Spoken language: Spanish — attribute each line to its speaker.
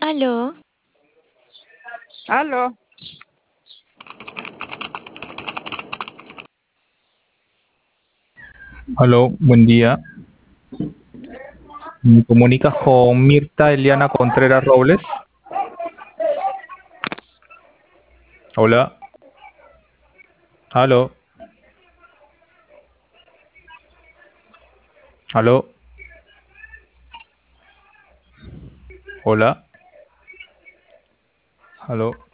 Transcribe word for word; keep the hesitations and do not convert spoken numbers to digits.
Speaker 1: Aló,
Speaker 2: Aló,
Speaker 3: Aló, buen día. ¿Me comunicas con Mirta Eliana Contreras Robles? Hola. Aló. Aló. Hola. Aló.